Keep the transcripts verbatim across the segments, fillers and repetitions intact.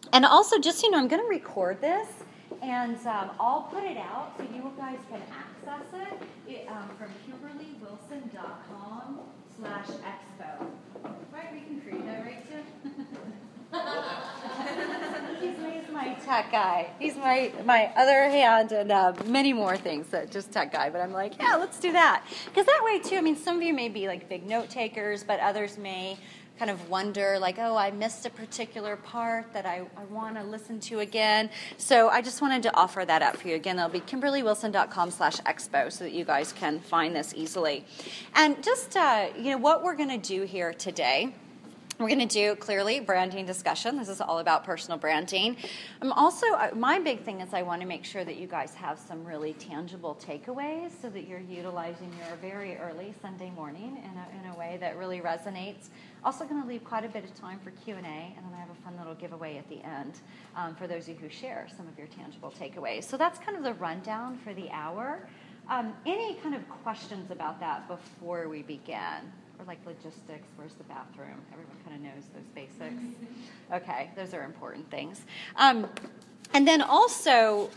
And also, just so you know, I'm going to record this, and um, I'll put it out so you guys can access it, it um, from kimberly wilson dot com slash expo. Right, we can create that, right, Tim? he's, he's my tech guy. He's my, my other hand and uh, many more things, that just tech guy. But I'm like, yeah, let's do that. Because that way, too, I mean, some of you may be like big note takers, but others may kind of wonder, like, oh, I missed a particular part that I, I want to listen to again. So I just wanted to offer that up for you. Again, that'll be kimberly wilson dot com slash expo so that you guys can find this easily. And just, uh, you know, what we're going to do here today, we're going to do, clearly, branding discussion. This is all about personal branding. I'm also, my big thing is I want to make sure that you guys have some really tangible takeaways so that you're utilizing your very early Sunday morning in a, in a way that really resonates. Also going to leave quite a bit of time for Q and A, and then I have a fun little giveaway at the end um, for those of you who share some of your tangible takeaways. So that's kind of the rundown for the hour. Um, any kind of questions about that before we begin? Or like logistics, where's the bathroom? Everyone kind of knows those basics. Okay, those are important things. Um, and then also,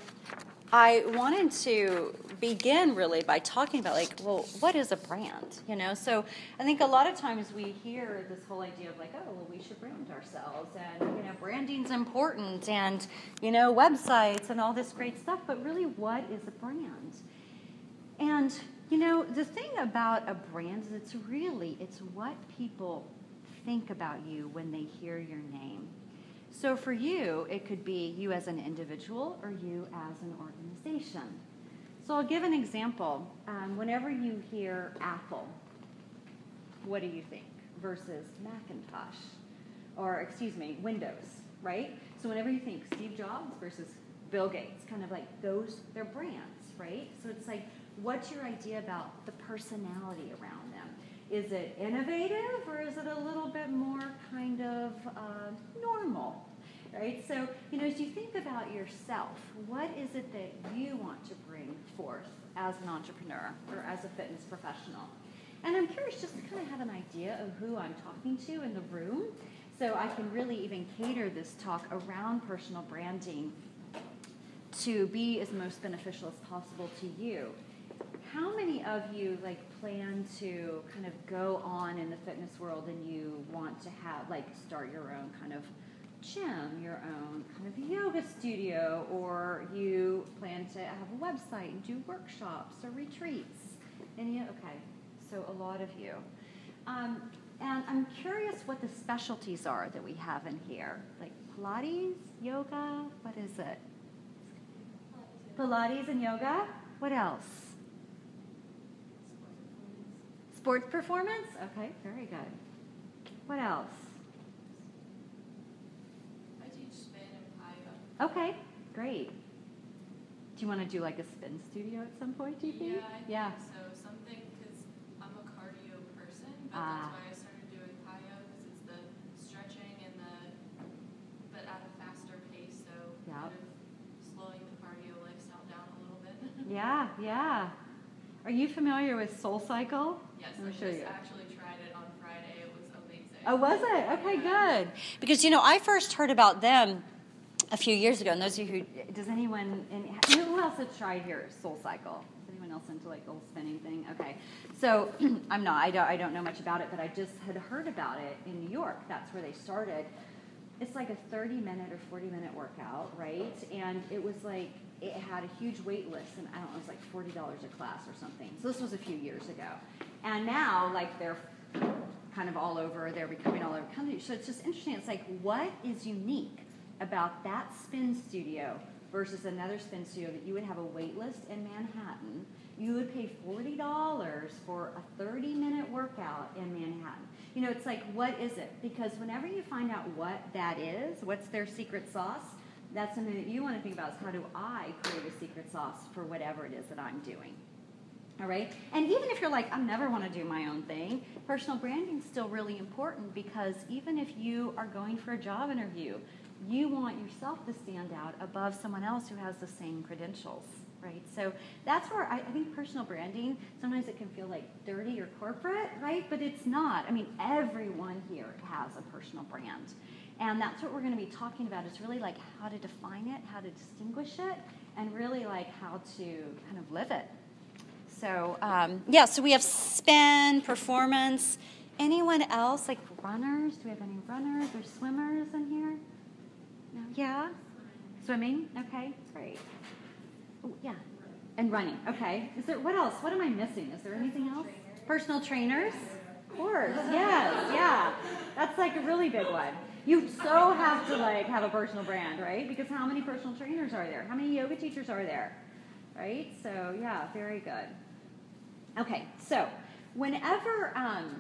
I wanted to begin really by talking about, like, well, what is a brand? You know, so I think a lot of times we hear this whole idea of like, oh, well, we should brand ourselves, and you know, branding's important, and you know, websites and all this great stuff. But really, what is a brand? And you know, the thing about a brand is it's really, it's what people think about you when they hear your name. So for you, it could be you as an individual or you as an organization. So I'll give an example. Um, whenever you hear Apple, what do you think? Versus Macintosh, or excuse me, Windows, right? So whenever you think Steve Jobs versus Bill Gates, kind of like those, they're brands, right? So it's like, what's your idea about the personality around them? Is it innovative, or is it a little bit more kind of uh, normal, right? So, you know, as you think about yourself, what is it that you want to bring forth as an entrepreneur or as a fitness professional? And I'm curious just to kind of have an idea of who I'm talking to in the room, so I can really even cater this talk around personal branding to be as most beneficial as possible to you. How many of you like plan to kind of go on in the fitness world and you want to have like start your own kind of gym, your own kind of yoga studio, or you plan to have a website and do workshops or retreats? Any? Okay, so a lot of you. Um, and I'm curious what the specialties are that we have in here, like Pilates, yoga. What is it? Pilates and yoga. What else? Sports performance? Okay, very good. What else? I teach spin and plyo. Okay, great. Do you want to do like a spin studio at some point, do you think? Yeah, I yeah. think so. Something, because I'm a cardio person, but Ah. that's why I started doing plyo, because it's the stretching and the, but at a faster pace, so Yep. kind of slowing the cardio lifestyle down a little bit. Yeah, yeah. Are you familiar with SoulCycle? Yes, Let I me show just you. actually tried it on Friday. It was amazing. Oh, was it? Okay, Yeah. good. Because, you know, I first heard about them a few years ago, and those of you who, does anyone, in, who else has tried here, SoulCycle? Is anyone else into like the whole spinning thing? Okay. So, I'm not, I don't, I don't know much about it, but I just had heard about it in New York. That's where they started. It's like a thirty minute or forty minute workout, right? And it was like, it had a huge wait list, and I don't know, it was like forty dollars a class or something. So this was a few years ago. And now, like, they're kind of all over, they're becoming all over the country. So it's just interesting. It's like, what is unique about that spin studio versus another spin studio that you would have a wait list in Manhattan? You would pay forty dollars for a thirty minute workout in Manhattan. You know, it's like, what is it? Because whenever you find out what that is, what's their secret sauce, that's something that you want to think about, is how do I create a secret sauce for whatever it is that I'm doing? All right? And even if you're like, I never want to do my own thing, personal branding is still really important, because even if you are going for a job interview, you want yourself to stand out above someone else who has the same credentials, right? So that's where I, I think personal branding, sometimes it can feel like dirty or corporate, right? But it's not. I mean, everyone here has a personal brand. And that's what we're going to be talking about, is really like how to define it, how to distinguish it, and really like how to kind of live it. So, um, yeah, so we have spin, performance. Anyone else, like runners? Do we have any runners or swimmers in here? No? Yeah? Swimming? Okay, great. Oh, yeah. And running. Okay. Is there, what else? What am I missing? Is there anything else? Personal trainers? Of course. Yes. Yeah. That's like a really big one. You so have to like have a personal brand, right? Because how many personal trainers are there? How many yoga teachers are there? Right? So yeah, very good. Okay. So whenever um,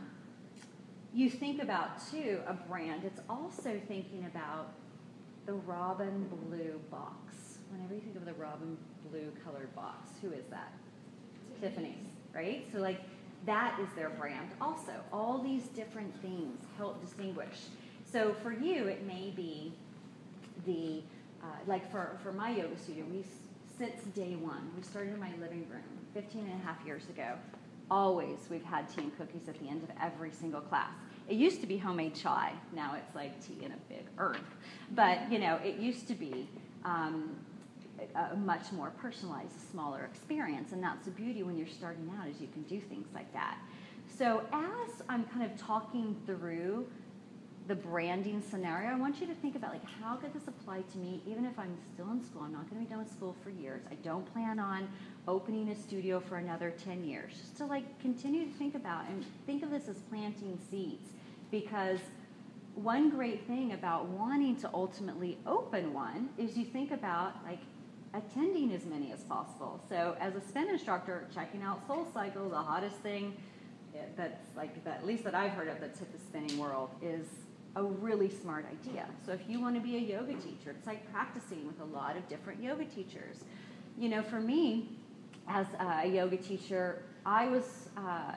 you think about too a brand, it's also thinking about the Robin Blue box. Whenever you think of the Robin Blue colored box, who is that? Tiffany's, right? So like that is their brand also. All these different things help distinguish. So for you, it may be the, uh, like for, for my yoga studio, we, since day one, we started in my living room fifteen and a half years ago. Always we've had tea and cookies at the end of every single class. It used to be homemade chai. Now it's like tea in a big urn. But, you know, it used to be um, a much more personalized, smaller experience. And that's the beauty when you're starting out, is you can do things like that. So as I'm kind of talking through the branding scenario, I want you to think about, like, how could this apply to me even if I'm still in school? I'm not going to be done with school for years. I don't plan on opening a studio for another ten years. Just to, like, continue to think about and think of this as planting seeds. Because one great thing about wanting to ultimately open one is you think about, like, attending as many as possible. So as a spin instructor, checking out SoulCycle, the hottest thing that's like that, at least that I've heard of, that's hit the spinning world, is a really smart idea. So if you want to be a yoga teacher, it's like practicing with a lot of different yoga teachers. You know, for me, as a yoga teacher, I was uh,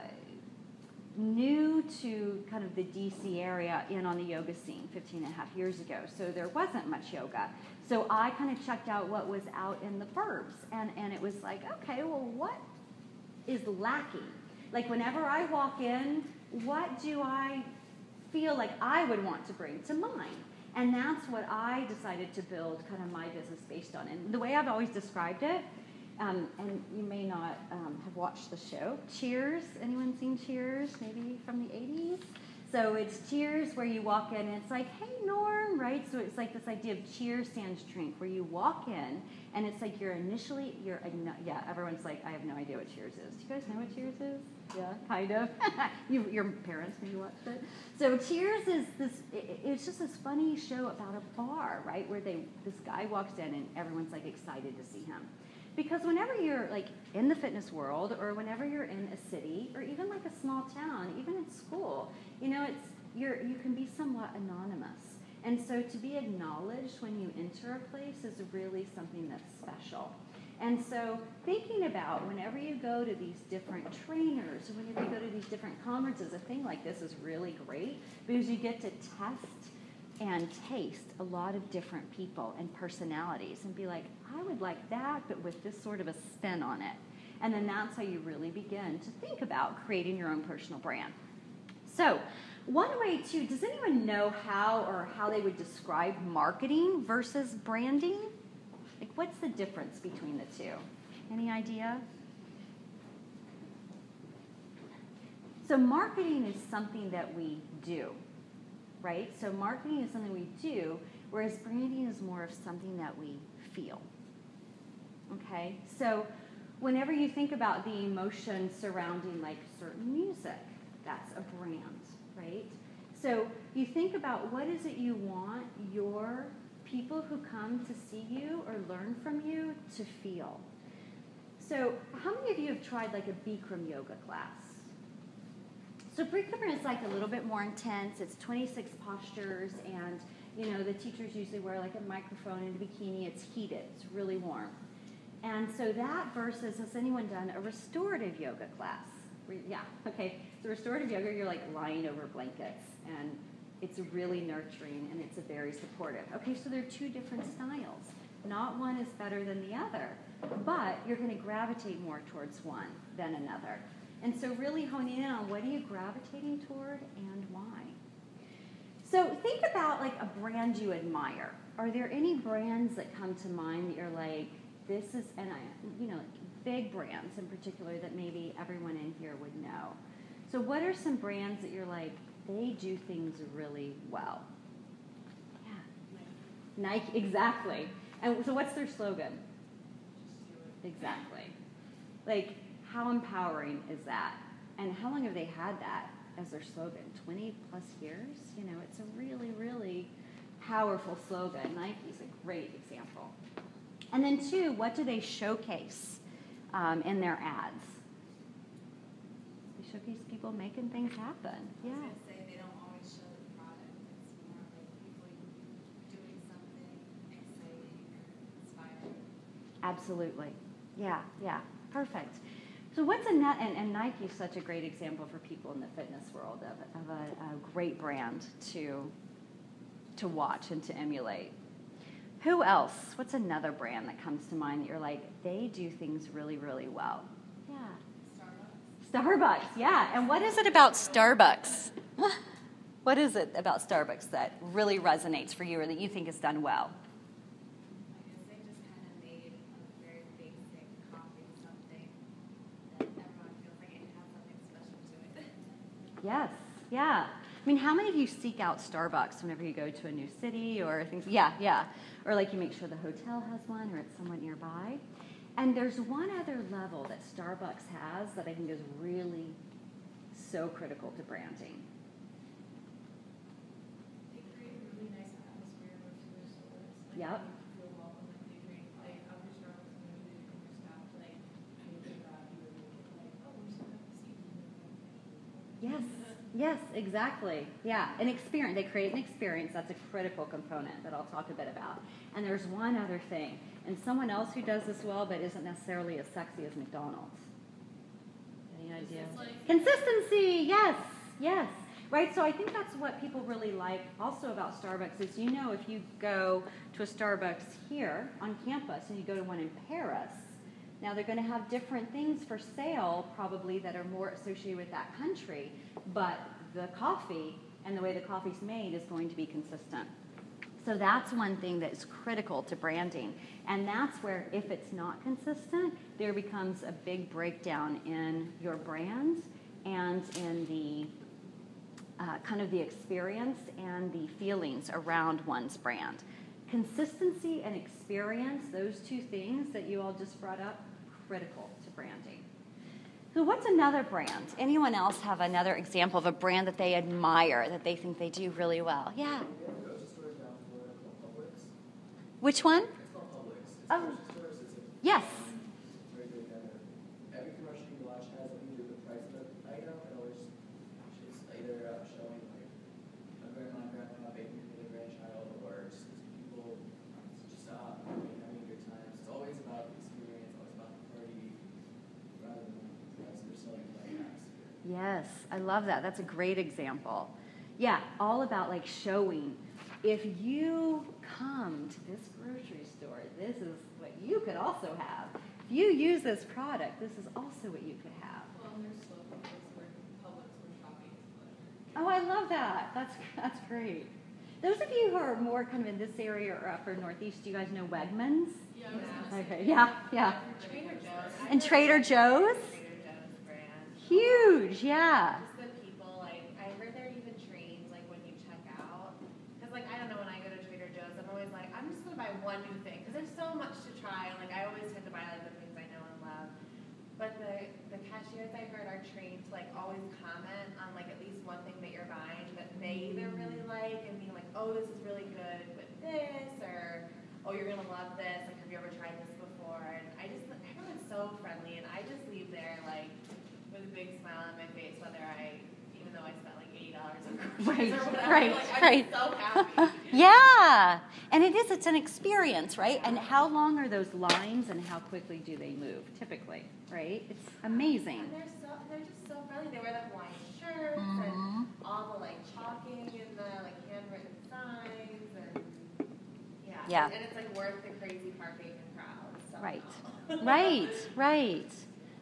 new to kind of the D C area in on the yoga scene fifteen and a half years ago. So there wasn't much yoga. So I kind of checked out what was out in the burbs. And, and it was like, okay, well, what is lacking? Like whenever I walk in, what do I feel like I would want to bring to mine? And that's what I decided to build kind of my business based on. And the way I've always described it, um, and you may not um, have watched the show, Cheers. Anyone seen Cheers? Maybe from the eighties? So it's Cheers where you walk in and it's like, hey, Norm, right? So it's like this idea of cheers sans drink where you walk in and it's like you're initially, you're, yeah, everyone's like, I have no idea what Cheers is. Do you guys know what Cheers is? Yeah, kind of. you, your parents maybe watched it. So Cheers is this, it, it's just this funny show about a bar, right? Where they, this guy walks in and everyone's like excited to see him. Because whenever you're like in the fitness world or whenever you're in a city or even like a small town, even in school, you know, it's you're you can be somewhat anonymous. And so to be acknowledged when you enter a place is really something that's special. And so thinking about whenever you go to these different trainers or whenever you go to these different conferences, a thing like this is really great because you get to test and taste a lot of different people and personalities and be like, I would like that, but with this sort of a spin on it. And then that's how you really begin to think about creating your own personal brand. So one way to, does anyone know how or how they would describe marketing versus branding? Like what's the difference between the two? Any idea? So marketing is something that we do. Right? So marketing is something we do, whereas branding is more of something that we feel. Okay? So whenever you think about the emotion surrounding like certain music, that's a brand, right? So you think about what is it you want your people who come to see you or learn from you to feel. So how many of you have tried like a Bikram yoga class? So Bikram is like a little bit more intense. It's twenty-six postures, and you know the teachers usually wear like a microphone and a bikini. It's heated. It's really warm. And so that versus, has anyone done a restorative yoga class? Yeah, okay. So restorative yoga, you're like lying over blankets, and it's really nurturing, and it's a very supportive. Okay, so there are two different styles. Not one is better than the other, but you're going to gravitate more towards one than another. And so really honing in on what are you gravitating toward and why. So think about like a brand you admire. Are there any brands that come to mind that you're like, this is, and I, you know, like big brands in particular that maybe everyone in here would know. So what are some brands that you're like, they do things really well? Yeah. Nike. Nike, exactly. And so what's their slogan? Exactly. Like, how empowering is that? And how long have they had that as their slogan? twenty plus years? You know, it's a really, really powerful slogan. Nike's a great example. And then two, what do they showcase um, in their ads? They showcase people making things happen. Yeah. I was going to say they don't always show the product. It's more like people doing something exciting or inspiring. Absolutely. Yeah, yeah. Perfect. So what's a net, and, and Nike is such a great example for people in the fitness world of, of a, a great brand to, to watch and to emulate. Who else? What's another brand that comes to mind that you're like, they do things really, really well? Yeah. Starbucks. Starbucks, yeah. And what is it about Starbucks? What is it about Starbucks that really resonates for you or that you think is done well? I guess they just kind of made a very basic coffee something that everyone feels like it has something special to it. Yes, yeah. I mean, how many of you seek out Starbucks whenever you go to a new city or things? Yeah, yeah. Or like you make sure the hotel has one or it's somewhat nearby. And there's one other level that Starbucks has that I think is really so critical to branding. They create a really nice atmosphere with their stores. Like, Yep. you feel welcome. Like they create, like, I'll be Starbucks and they're really good for staff. Like, anything that you would make it like, oh, we're so happy to see you. Yes, yes, exactly. Yeah, an experience. They create an experience. That's a critical component that I'll talk a bit about. And there's one other thing, and someone else who does this well but isn't necessarily as sexy as McDonald's. Any idea? Consistency, yes, yes. Right, so I think that's what people really like also about Starbucks is, you know, if you go to a Starbucks here on campus and you go to one in Paris, now they're going to have different things for sale probably that are more associated with that country, but the coffee and the way the coffee's made is going to be consistent. So that's one thing that is critical to branding. And that's where if it's not consistent, there becomes a big breakdown in your brand and in the uh, kind of the experience and the feelings around one's brand. Consistency and experience, those two things that you all just brought up, critical to branding. So what's another brand? Anyone else have another example of a brand that they admire, that they think they do really well? Yeah. Which one? It's called Publix. It's Oh. grocery stores. It's a Yes. It's very good. And every commercial you watch has either the price of the item or it's, it's either uh, showing like a grandma and grandpa baking for their grandchild or just people just uh, having a good time. It's always about the experience, always about the party, rather than the price. They're selling like atmosphere. Yes, I love that. That's a great example. Yeah, all about like showing. If you come to this grocery store, this is what you could also have. If you use this product, this is also what you could have. Well, and their slogan is where Publix, where shopping is pleasure. Oh, I love that. That's that's great. Those of you who are more kind of in this area or upper northeast, do you guys know Wegmans? Yeah, I was gonna say. Okay, yeah, yeah. Trader Joe's. And Trader Joe's? Trader Joe's brand. Huge, yeah. Just the people, like, I heard they're even trained, like, when you check out. Because, like, I don't know, when I go to Trader Joe's, I'm always like, I'm just going to buy one new thing. Because there's so much to try. And, like, I always tend to buy, like, the things I know and love. But the, the cashiers I heard are trained to, like, always comment on, like, at least one thing that you're buying that they either really like and being like, oh, this is really good with this, or, oh, you're going to love this. Like, have you ever tried this before? And I just, everyone's so friendly. And I just leave there, like, with a big smile on my face, whether I, even though I spent like eighty dollars on groceries Right, or whatever, right, like, I'm right. so happy. Yeah, and it is, it's an experience, right? And how long are those lines and how quickly do they move, typically, right? It's amazing. And they're so, they're just so friendly. They wear the Hawaiian shirts Mhm. and all the like chalking and the like handwritten signs and yeah. Yeah. And it's like worth the crazy parking and crowds. So. Right, right, right.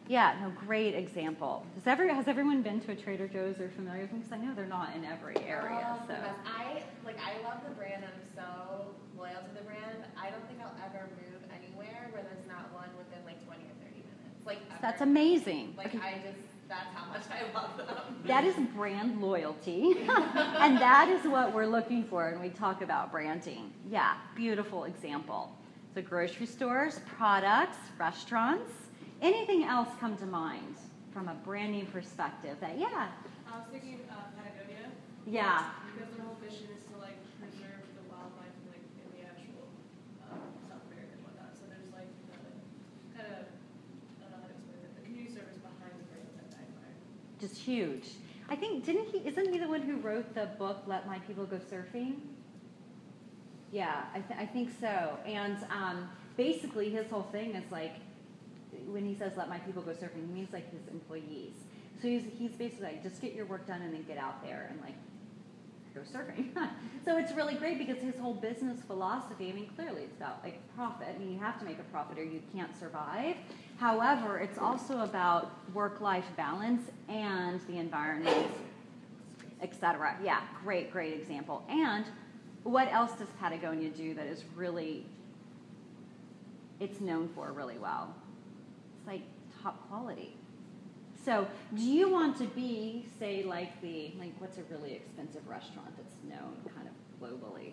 Yeah, no, great example. Has, every, has everyone been to a Trader Joe's or familiar with them? Because I know they're not in every area. Oh, so the best. I like I love the brand. I'm so loyal to the brand. I don't think I'll ever move anywhere where there's not one within like twenty or thirty minutes. Like ever. That's amazing. Like Okay. I just that's how much I love them. That is brand loyalty, and that is what we're looking for when we talk about branding. Yeah, beautiful example. So grocery stores, products, restaurants, anything else come to mind from a branding perspective that, yeah. I was thinking uh, Patagonia. Yeah. Because their whole mission is to like preserve the wildlife like in the actual um, South America and whatnot. So there's like the kind of I don't know how to explain it. The community service behind the brand that I admire. Just huge. I think, didn't he, isn't he the one who wrote the book, Let My People Go Surfing? Yeah, I, th- I think so. And um, basically his whole thing is like, when he says let my people go surfing, he means like his employees. So he's, he's basically like, just get your work done and then get out there and like go surfing. So it's really great because his whole business philosophy, I mean, clearly it's about like profit. I mean, you have to make a profit or you can't survive. However, it's also about work-life balance and the environment, et cetera. Yeah, great, great example. And what else does Patagonia do that is really, it's known for really well? It's like top quality. So do you want to be, say, like the, like what's a really expensive restaurant that's known kind of globally?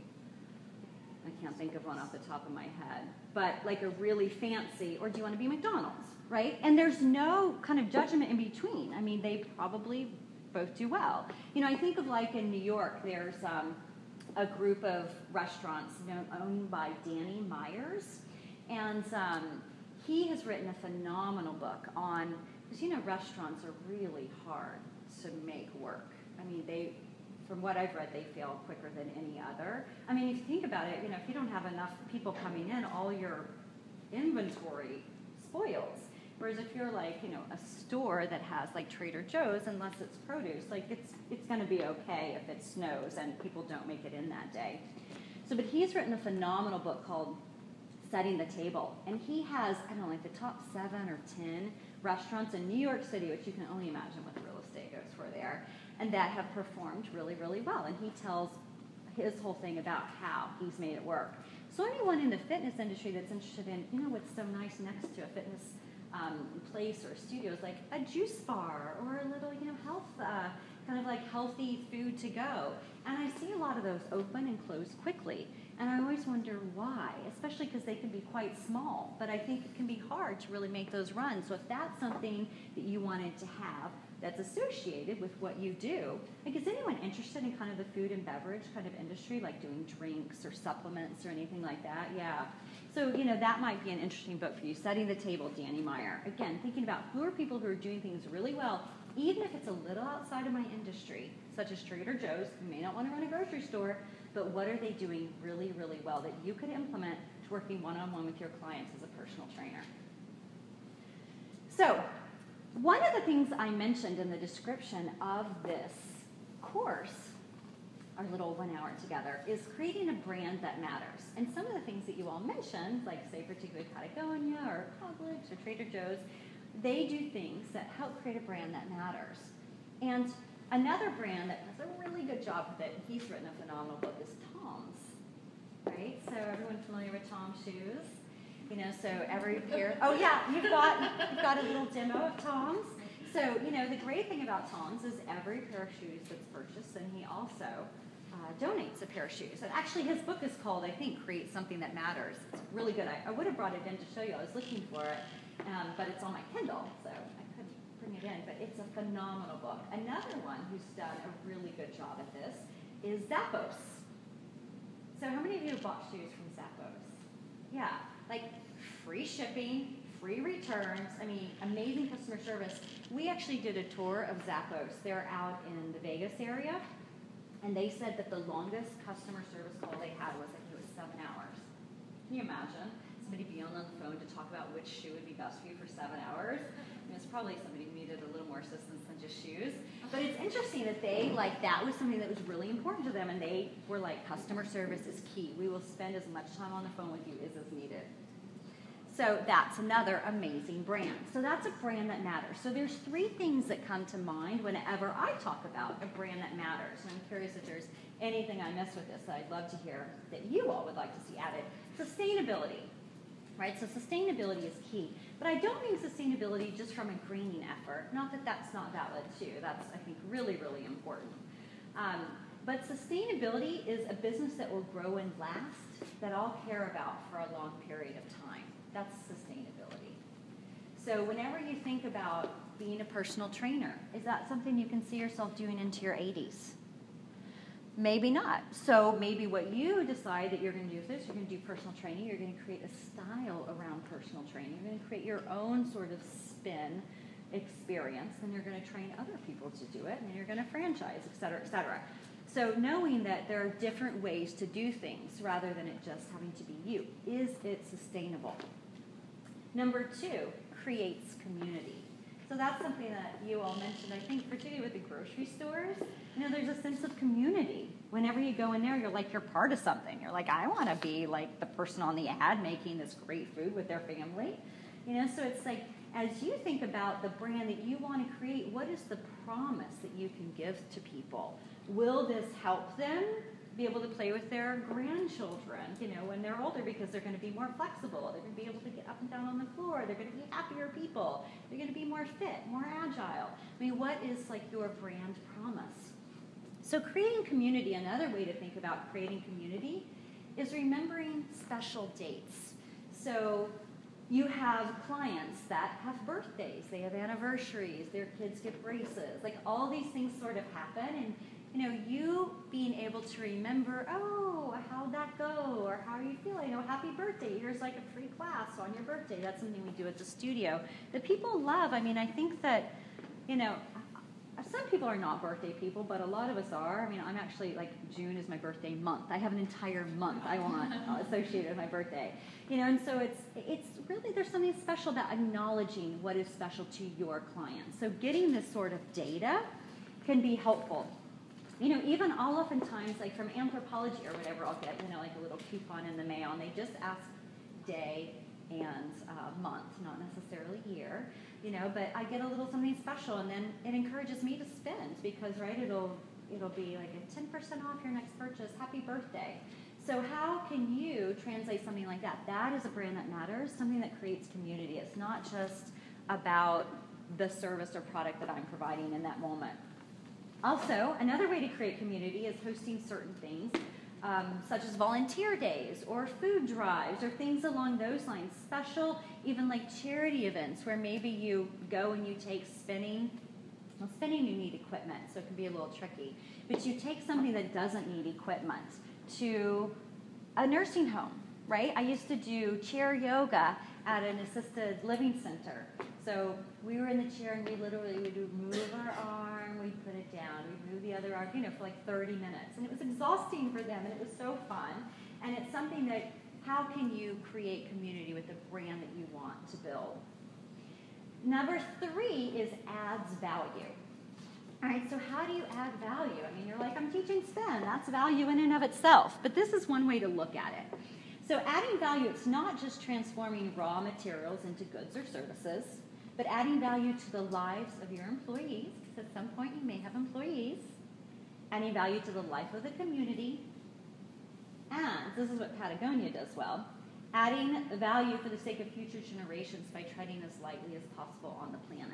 I can't think of one off the top of my head. But like a really fancy, or do you want to be McDonald's, right? And there's no kind of judgment in between. I mean, they probably both do well. You know, I think of like in New York, there's um, a group of restaurants known, owned by Danny Myers. And um, he has written a phenomenal book on, because you know restaurants are really hard to make work. I mean, they, from what I've read, they fail quicker than any other. I mean, if you think about it, you know, if you don't have enough people coming in, all your inventory spoils. Whereas if you're like, you know, a store that has like Trader Joe's, unless it's produce, like it's it's going to be okay if it snows and people don't make it in that day. So, but he's written a phenomenal book called Setting the Table, and he has, I don't know, like the top seven or ten restaurants in New York City, which you can only imagine what the real estate goes for there, and that have performed really, really well. And he tells his whole thing about how he's made it work. So anyone in the fitness industry that's interested in, you know, what's so nice next to a fitness um, place or studio is like a juice bar or a little, you know, health, uh, kind of like healthy food to go. And I see a lot of those open and close quickly. And I always wonder why, especially because they can be quite small. But I think it can be hard to really make those runs. So if that's something that you wanted to have that's associated with what you do, like is anyone interested in kind of the food and beverage kind of industry, like doing drinks or supplements or anything like that? Yeah. So, you know, that might be an interesting book for you. Setting the Table, Danny Meyer. Again, thinking about who are people who are doing things really well, even if it's a little outside of my industry, such as Trader Joe's, who may not want to run a grocery store, but what are they doing really, really well that you could implement to working one-on-one with your clients as a personal trainer? So, one of the things I mentioned in the description of this course, our little one hour together, is creating a brand that matters. And some of the things that you all mentioned, like say particularly Patagonia or Publix or Trader Joe's, they do things that help create a brand that matters. And another brand that does a really good job with it, he's written a phenomenal book, is Tom's, right? So everyone familiar with Tom's shoes? You know, so every pair, oh yeah, you've got, you've got a little demo of Tom's. So, you know, the great thing about Tom's is every pair of shoes that's purchased, and he also uh, donates a pair of shoes. And actually his book is called, I think, Create Something That Matters. It's really good. I, I would have brought it in to show you. I was looking for it, um, but it's on my Kindle, so I couldn't bring it in. But it's a phenomenal book. Another one who's done a really good job at this is Zappos. So how many of you have bought shoes from Zappos? Yeah, like free shipping, free returns, I mean, amazing customer service. We actually did a tour of Zappos. They're out in the Vegas area, and they said that the longest customer service call they had was, I think it was seven hours. Can you imagine somebody being on the phone to talk about which shoe would be best for you for seven hours? I mean, it's probably somebody who needed a little more assistance than just shoes. But it's interesting that they, like, that was something that was really important to them, and they were like, customer service is key. We will spend as much time on the phone with you as is needed. So that's another amazing brand. So that's a brand that matters. So there's three things that come to mind whenever I talk about a brand that matters. And I'm curious if there's anything I missed with this that I'd love to hear that you all would like to see added. Sustainability, right? So sustainability is key. But I don't mean sustainability just from a greening effort. Not that that's not valid too. That's, I think, really, really important. Um, but sustainability is a business that will grow and last, that I'll care about for a long period of time. That's sustainability. So whenever you think about being a personal trainer, is that something you can see yourself doing into your eighties? Maybe not. So maybe what you decide that you're going to do is this, you're going to do personal training, you're going to create a style around personal training, you're going to create your own sort of spin experience, and you're going to train other people to do it, and then you're going to franchise, et cetera, et cetera. So knowing that there are different ways to do things rather than it just having to be you. Is it sustainable? Number two, creates community. So that's something that you all mentioned, I think, particularly with the grocery stores. You know, there's a sense of community. Whenever you go in there, you're like, you're part of something. You're like, I want to be like the person on the ad making this great food with their family. You know, so it's like, as you think about the brand that you want to create, what is the promise that you can give to people? Will this help them be able to play with their grandchildren, you know, when they're older, because they're going to be more flexible. They're going to be able to get up and down on the floor. They're going to be happier people. They're going to be more fit, more agile. I mean, what is like your brand promise? So creating community, another way to think about creating community is remembering special dates. So you have clients that have birthdays, they have anniversaries, their kids get braces, like all these things sort of happen, and you know, you being able to remember, oh, how'd that go? Or how are you feeling? You know, happy birthday. Here's like a free class on your birthday. That's something we do at the studio that people love. I mean, I think that, you know, some people are not birthday people, but a lot of us are. I mean, I'm actually, like, June is my birthday month. I have an entire month I want associated with my birthday. You know, and so it's, it's really, there's something special about acknowledging what is special to your clients. So getting this sort of data can be helpful. You know, even all oftentimes, like from Anthropologie or whatever, I'll get, you know, like a little coupon in the mail, and they just ask day and uh, month, not necessarily year, you know, but I get a little something special, and then it encourages me to spend because, right, it'll, it'll be like a ten percent off your next purchase, happy birthday. So how can you translate something like that? That is a brand that matters, something that creates community. It's not just about the service or product that I'm providing in that moment. Also, another way to create community is hosting certain things, um, such as volunteer days or food drives or things along those lines. Special, even like charity events where maybe you go and you take spinning. Well, spinning you need equipment, so it can be a little tricky. But you take something that doesn't need equipment to a nursing home, right? I used to do chair yoga at an assisted living center. So we were in the chair and we literally would move our arm, we'd put it down, we'd move the other arm, you know, for like thirty minutes. And it was exhausting for them, and it was so fun. And it's something that, how can you create community with the brand that you want to build? Number three is adds value. All right, so how do you add value? I mean, you're like, I'm teaching spin. That's value in and of itself. But this is one way to look at it. So adding value, it's not just transforming raw materials into goods or services, but adding value to the lives of your employees, because at some point you may have employees, adding value to the life of the community, and this is what Patagonia does well, adding value for the sake of future generations by treading as lightly as possible on the planet.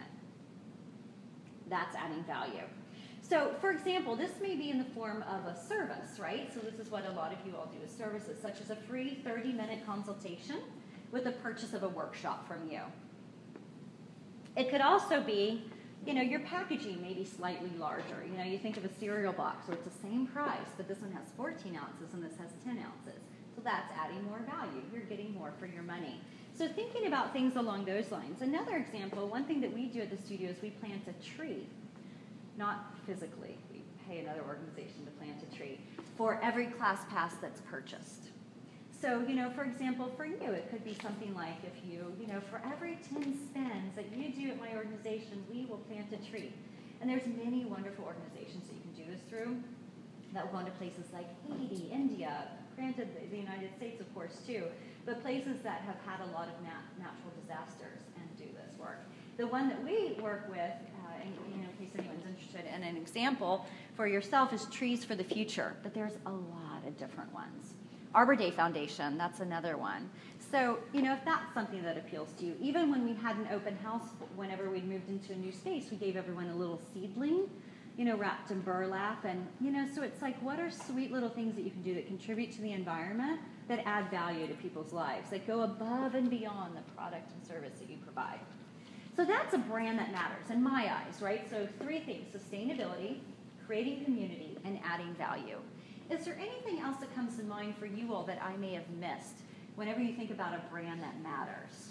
That's adding value. So, for example, this may be in the form of a service, right? So this is what a lot of you all do, is services, such as a free thirty-minute consultation with the purchase of a workshop from you. It could also be, you know, your packaging may be slightly larger. You know, you think of a cereal box where it's the same price, but this one has fourteen ounces and this has ten ounces. So that's adding more value. You're getting more for your money. So thinking about things along those lines. Another example, one thing that we do at the studio is we plant a tree. Not physically. We pay another organization to plant a tree for every class pass that's purchased. So, you know, for example, for you, it could be something like if you, you know, for every ten spins that you do at my organization, we will plant a tree. And there's many wonderful organizations that you can do this through that will go into places like Haiti, India, granted the United States, of course, too. but places that have had a lot of nat- natural disasters and do this work. The one that we work with, uh, and, you know, in case anyone's interested in an example for yourself, is Trees for the Future, but there's a lot of different ones. Arbor Day Foundation, that's another one. So, you know, if that's something that appeals to you, even when we had an open house, whenever we moved into a new space, we gave everyone a little seedling, you know, wrapped in burlap. And, you know, so it's like, what are sweet little things that you can do that contribute to the environment that add value to people's lives, that go above and beyond the product and service that you provide? So that's a brand that matters in my eyes, right? So three things: sustainability, creating community, and adding value. Is there anything else that comes to mind for you all that I may have missed whenever you think about a brand that matters?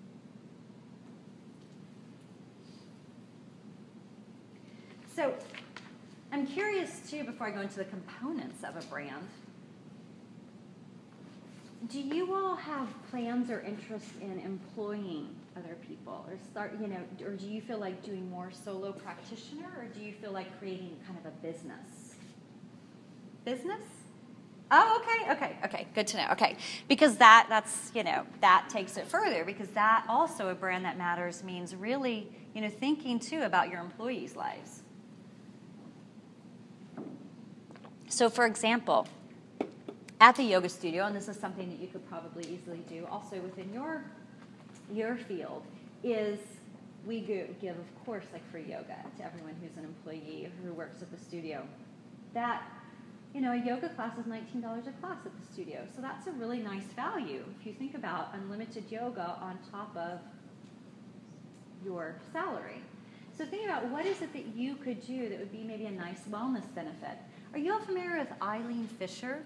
So I'm curious, too, before I go into the components of a brand, do you all have plans or interest in employing other people, or start, you know, or do you feel like doing more solo practitioner, or do you feel like creating kind of a business? Business? Oh, okay, okay, okay. Good to know. Okay, because that that's you know that takes it further, because that also, a brand that matters, means really, you know, thinking too about your employees' lives. So, for example, at the yoga studio, and this is something that you could probably easily do also within your your field, is we go, give, of course, like free yoga to everyone who's an employee who works at the studio. That, you know, a yoga class is nineteen dollars a class at the studio. So that's a really nice value if you think about unlimited yoga on top of your salary. So think about, what is it that you could do that would be maybe a nice wellness benefit. Are you all familiar with Eileen Fisher?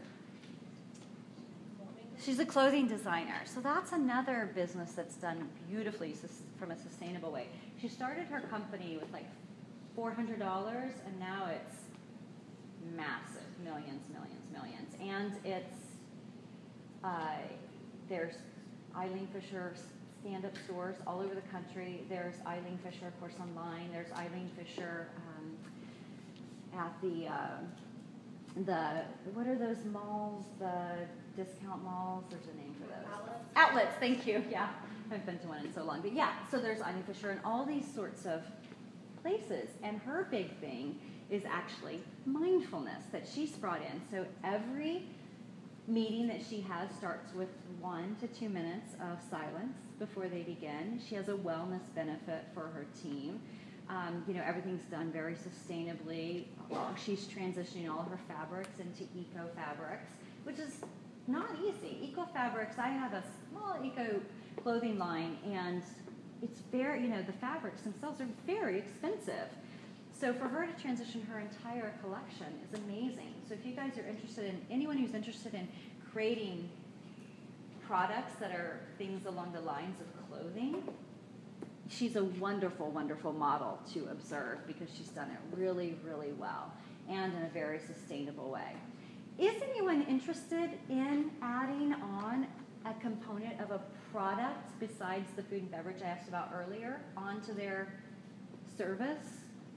She's a clothing designer. So that's another business that's done beautifully sus- from a sustainable way. She started her company with like four hundred dollars, and now it's massive, millions, millions, millions. And it's, uh, there's Eileen Fisher stand-up stores all over the country. There's Eileen Fisher, of course, online. There's Eileen Fisher um, at the, uh, the, what are those malls, the discount malls? There's a name for those. Outlets. Outlets, thank you, yeah. I haven't been to one in so long. But yeah, so there's Eileen Fisher and all these sorts of places. And her big thing is actually mindfulness that she's brought in. So every meeting that she has starts with one to two minutes of silence before they begin. She has a wellness benefit for her team. Um, you know, everything's done very sustainably. She's transitioning all of her fabrics into eco fabrics, which is not easy. Eco fabrics, I have a small eco clothing line, and it's very, you know, the fabrics themselves are very expensive. So for her to transition her entire collection is amazing. So if you guys are interested in, anyone who's interested in creating products that are things along the lines of clothing, she's a wonderful, wonderful model to observe, because she's done it really, really well and in a very sustainable way. Is anyone interested in adding on a component of a product besides the food and beverage I asked about earlier onto their service?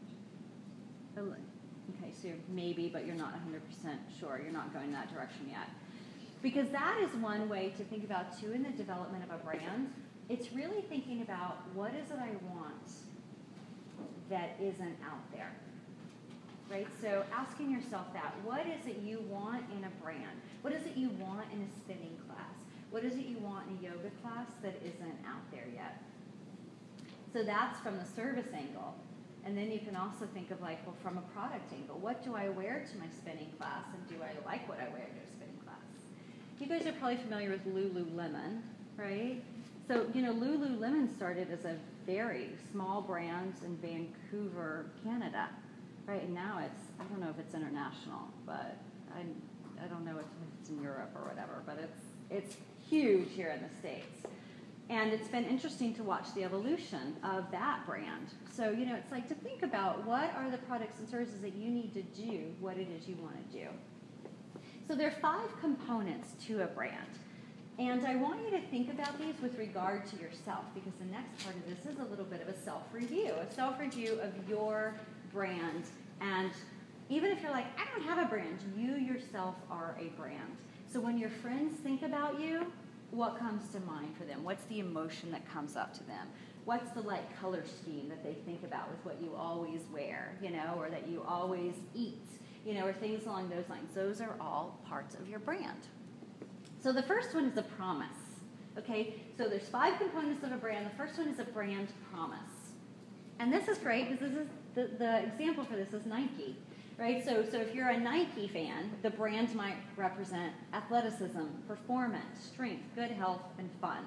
Okay, so maybe, but you're not one hundred percent sure. You're not going that direction yet. Because that is one way to think about, too, in the development of a brand. It's really thinking about, what is it I want that isn't out there, right? So asking yourself that. What is it you want in a brand? What is it you want in a spinning class? What is it you want in a yoga class that isn't out there yet? So that's from the service angle. And then you can also think of, like, well, from a product angle, what do I wear to my spinning class, and do I like what I wear to a spinning class? You guys are probably familiar with Lululemon, right? So, you know, Lululemon started as a very small brand in Vancouver, Canada, right? And now it's, I don't know if it's international, but I, I don't know if it's in Europe or whatever, but it's it's huge here in the States. And it's been interesting to watch the evolution of that brand. So, you know, it's like to think about, what are the products and services that you need to do what it is you want to do. So there are five components to a brand. And I want you to think about these with regard to yourself, because the next part of this is a little bit of a self-review, a self-review of your brand. And even if you're like, I don't have a brand, you yourself are a brand. So when your friends think about you, what comes to mind for them? What's the emotion that comes up to them? What's the like color scheme that they think about with what you always wear, you know, or that you always eat, you know, or things along those lines. Those are all parts of your brand. So the first one is a promise, okay? So there's five components of a brand. The first one is a brand promise. And this is great because this is the, the example for this is Nike, right? So, so if you're a Nike fan, the brand might represent athleticism, performance, strength, good health, and fun.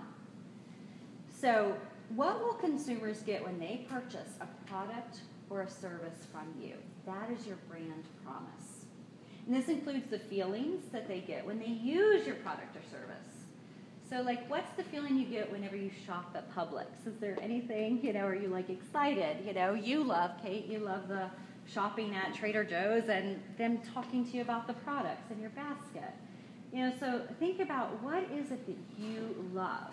So what will consumers get when they purchase a product or a service from you? That is your brand promise. And this includes the feelings that they get when they use your product or service. So like, what's the feeling you get whenever you shop at Publix? Is there anything, you know, are you like excited? You know, you love, Kate, you love the shopping at Trader Joe's and them talking to you about the products in your basket. You know, so think about what is it that you love?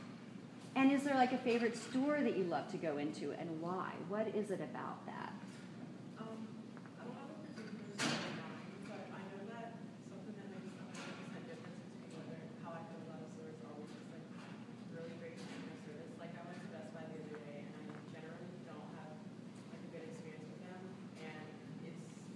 And is there like a favorite store that you love to go into and why? What is it about that? Um, I don't have a particular story in mind, but I know that something that makes a one hundred percent difference between whether how I feel about a store is always just like really great customer service. Like I went to Best Buy the other day and I generally don't have like a good experience with them. And it's,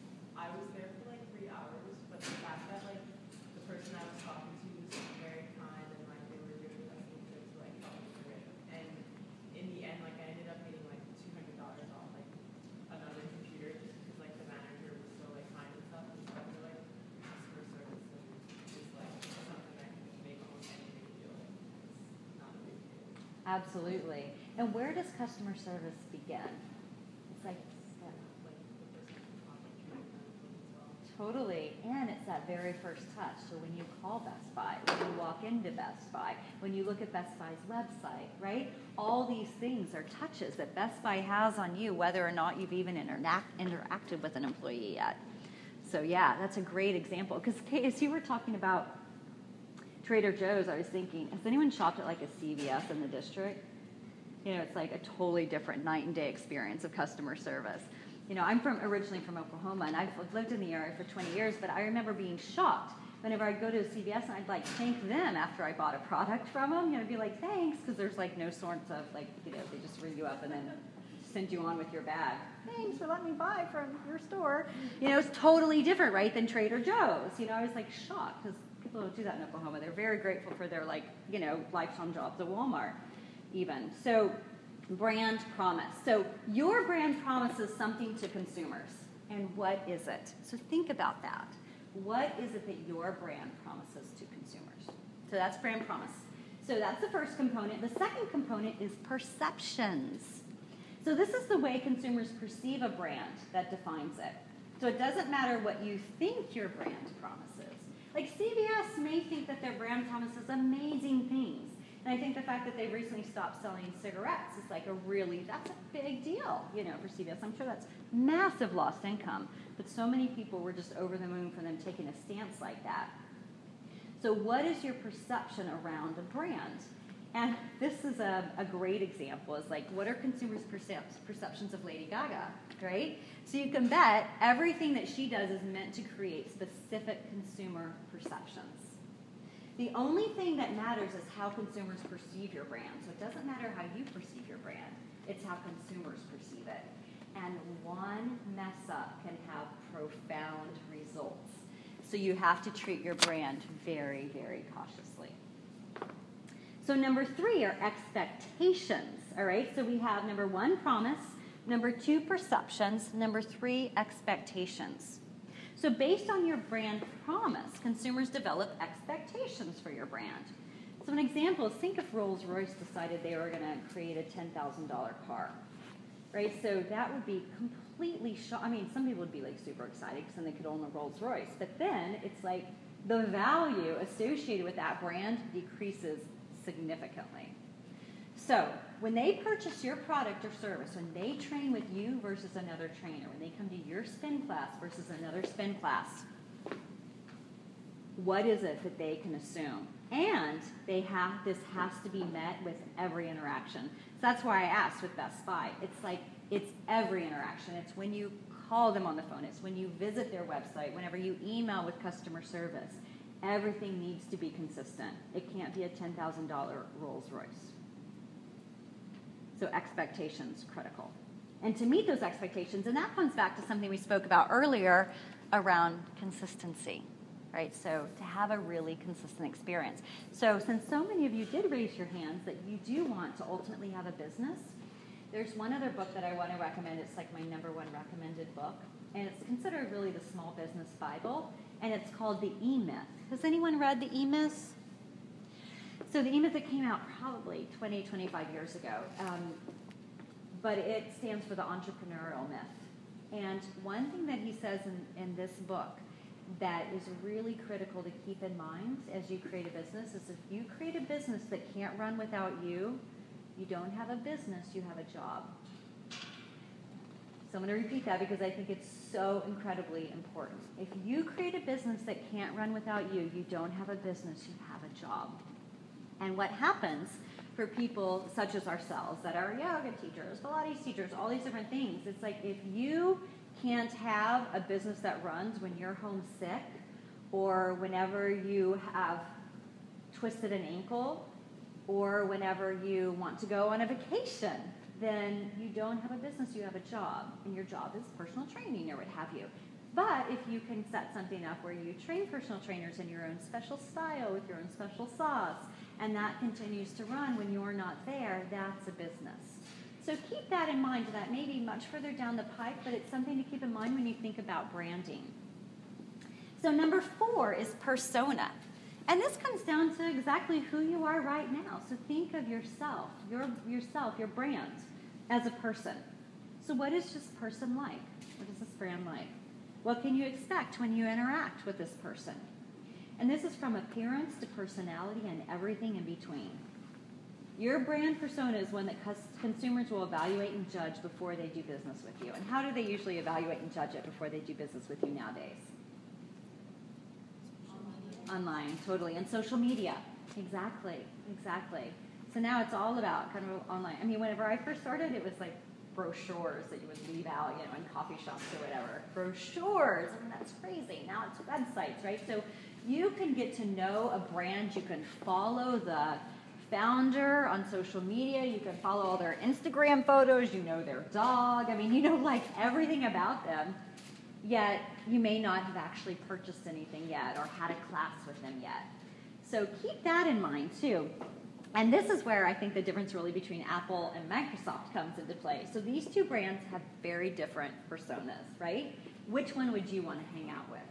I was there for like three hours, but the fact that like the person I was talking to was very kind and like they were really listening to to like help me through it. And in the end, like I ended up getting like two hundred dollars off like another computer just because like the manager was so like kind and stuff. And so I feel like customer service is like something that can make almost anything feel like it's not a big deal. Absolutely. And where does customer service begin? It's like, Like the person who's talking to you as well. totally. And it's that very first touch. So when you call Best Buy, when you walk into Best Buy, when you look at Best Buy's website, right? All these things are touches that Best Buy has on you, whether or not you've even interact, interacted with an employee yet. So yeah, that's a great example. Because as you were talking about Trader Joe's, I was thinking, has anyone shopped at like a C V S in the district? You know, it's like a totally different night and day experience of customer service. You know, I'm from originally from Oklahoma, and I've lived in the area for twenty years, but I remember being shocked whenever I'd go to a C V S and I'd like thank them after I bought a product from them. You know, I'd be like, thanks, because there's like no sorts of like, you know, they just ring you up and then send you on with your bag. Thanks for letting me buy from your store. You know, it's totally different, right, than Trader Joe's. You know, I was like shocked because people don't do that in Oklahoma. They're very grateful for their like, you know, lifetime jobs at Walmart even. So brand promise. So your brand promises something to consumers. And what is it? So think about that. What is it that your brand promises to consumers? So that's brand promise. So that's the first component. The second component is perceptions. So this is the way consumers perceive a brand that defines it. So it doesn't matter what you think your brand promises. Like C V S may think that their brand promises amazing things. And I think the fact that they've recently stopped selling cigarettes is like a really, that's a big deal, you know, for C V S. I'm sure that's massive lost income. But so many people were just over the moon for them taking a stance like that. So what is your perception around a brand? And this is a, a great example. Is like, what are consumers' percep- perceptions of Lady Gaga, right? So you can bet everything that she does is meant to create specific consumer perceptions. The only thing that matters is how consumers perceive your brand. So it doesn't matter how you perceive your brand. It's how consumers perceive it. And one mess up can have profound results. So you have to treat your brand very, very cautiously. So number three are expectations, all right? So we have number one, promise. Number two, perceptions. Number three, expectations. So based on your brand promise, consumers develop expectations for your brand. So an example is, think if Rolls-Royce decided they were going to create a ten thousand dollars car, right? So that would be completely shock. I mean, some people would be like super excited because then they could own a Rolls-Royce. But then it's like the value associated with that brand decreases significantly. So when they purchase your product or service, when they train with you versus another trainer, when they come to your spin class versus another spin class, what is it that they can assume? And they have this has to be met with every interaction. So that's why I asked with Best Buy. It's like it's every interaction. It's when you call them on the phone. It's when you visit their website, whenever you email with customer service. everything needs to be consistent. It can't be a ten thousand dollars Rolls Royce. So expectations, critical. And to meet those expectations, and that comes back to something we spoke about earlier around consistency, right? So to have a really consistent experience. So since so many of you did raise your hands that you do want to ultimately have a business, there's one other book that I want to recommend. It's like my number one recommended book, and it's considered really the small business Bible, and it's called The E-Myth. Has anyone read The E-Myth? So The E-Myth, it came out probably twenty, twenty-five years ago, um, but it stands for the entrepreneurial myth. And one thing that he says in, in this book that is really critical to keep in mind as you create a business is if you create a business that can't run without you, you don't have a business, you have a job. So I'm going to repeat that because I think it's so incredibly important. If you create a business that can't run without you, you don't have a business, you have a job. And what happens for people such as ourselves that are yoga teachers, Pilates teachers, all these different things, it's like if you can't have a business that runs when you're home sick or whenever you have twisted an ankle or whenever you want to go on a vacation, then you don't have a business, you have a job. And your job is personal training or what have you. But if you can set something up where you train personal trainers in your own special style with your own special sauce, and that continues to run when you're not there, that's a business. So keep that in mind. That may be much further down the pike, but it's something to keep in mind when you think about branding. So number four is persona. And this comes down to exactly who you are right now. So think of yourself, your yourself, your brand as a person. So what is this person like? What is this brand like? What can you expect when you interact with this person? And this is from appearance to personality and everything in between. Your brand persona is one that consumers will evaluate and judge before they do business with you. And how do they usually evaluate and judge it before they do business with you nowadays? Online, totally. And social media. Exactly, exactly. So now it's all about kind of online. I mean, whenever I first started, it was like brochures that you would leave out, you know, in coffee shops or whatever. Brochures, I mean, that's crazy. Now it's websites, right? So you can get to know a brand. You can follow the founder on social media. You can follow all their Instagram photos. You know their dog. I mean, you know, like everything about them. Yet you may not have actually purchased anything yet or had a class with them yet. So keep that in mind too. And this is where I think the difference really between Apple and Microsoft comes into play. So these two brands have very different personas, right? Which one would you want to hang out with?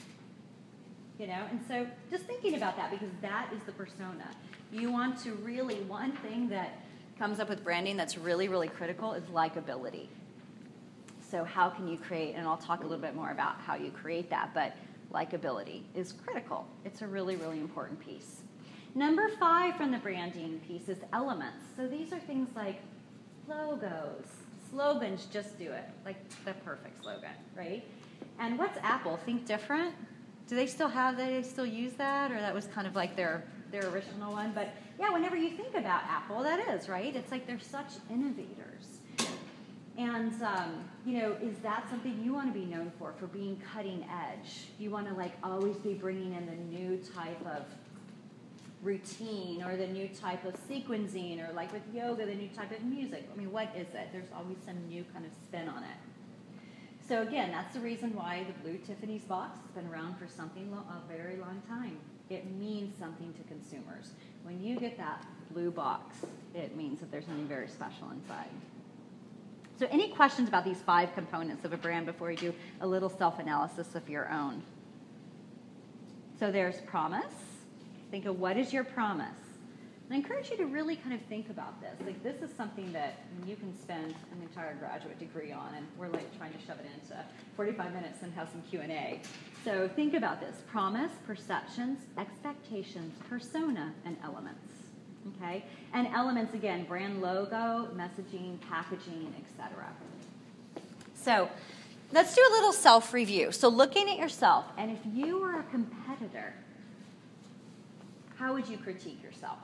You know, and so just thinking about that because that is the persona. You want to really, one thing that comes up with branding that's really, really critical is likability. So how can you create, and I'll talk a little bit more about how you create that, but likability is critical. It's a really, really important piece. Number five from the branding piece is elements. So these are things like logos, slogans, just do it, like the perfect slogan, right? And what's Apple? Think different? Do they still have, do they still use that? Or that was kind of like their, their original one? But yeah, whenever you think about Apple, that is, right? It's like they're such innovators. And, um, you know, is that something you want to be known for, for being cutting edge? You want to, like, always be bringing in the new type of routine or the new type of sequencing or, like, with yoga, the new type of music. I mean, what is it? There's always some new kind of spin on it. So, again, that's the reason why the blue Tiffany's box has been around for something lo- a very long time. It means something to consumers. When you get that blue box, it means that there's something very special inside. So any questions about these five components of a brand before we do a little self-analysis of your own? So there's promise. Think of what is your promise. And I encourage you to really kind of think about this. Like this is something that you can spend an entire graduate degree on, and we're like trying to shove it into forty-five minutes and have some Q and A. So think about this. Promise, perceptions, expectations, persona, and elements. Okay? And elements, again, brand logo, messaging, packaging, et cetera. So let's do a little self-review. So looking at yourself, and if you were a competitor, how would you critique yourself?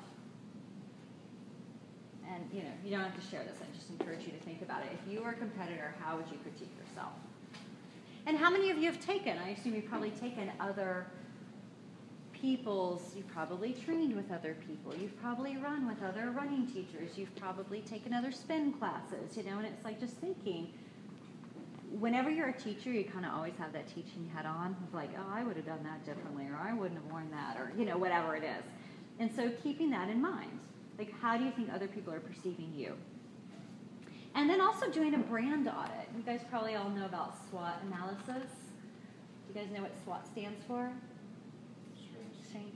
And, you know, you don't have to share this. I just encourage you to think about it. If you were a competitor, how would you critique yourself? And how many of you have taken? I assume you've probably taken other people's, you've probably trained with other people, you've probably run with other running teachers, you've probably taken other spin classes, you know, and it's like just thinking, whenever you're a teacher, you kind of always have that teaching head on of like, oh, I would have done that differently, or I wouldn't have worn that, or, you know, whatever it is. And so keeping that in mind, like, how do you think other people are perceiving you? And then also doing a brand audit. You guys probably all know about SWOT analysis. Do you guys know what SWOT stands for? Strengths.